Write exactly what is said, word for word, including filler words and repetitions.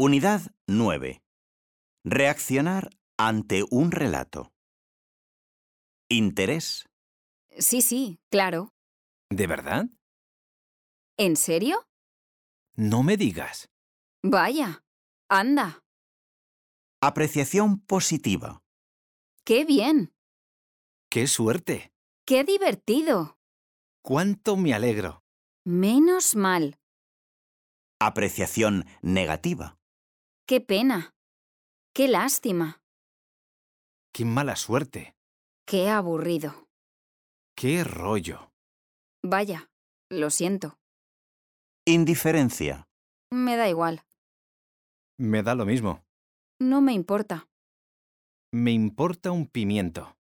Unidad nueve. Reaccionar ante un relato. Interés. Sí, sí, claro. ¿De verdad? ¿En serio? No me digas. Vaya, anda, Apreciación positiva. qué bien, ¡Qué suerte! qué divertido. ¡Cuánto me alegro! Menos mal, Apreciación negativa. qué pena, qué lástima, ¡Qué mala suerte! qué aburrido. ¡Qué rollo! Vaya, lo siento, Indiferencia. me da igual, Me da lo mismo. no me importa. Me importa un pimiento.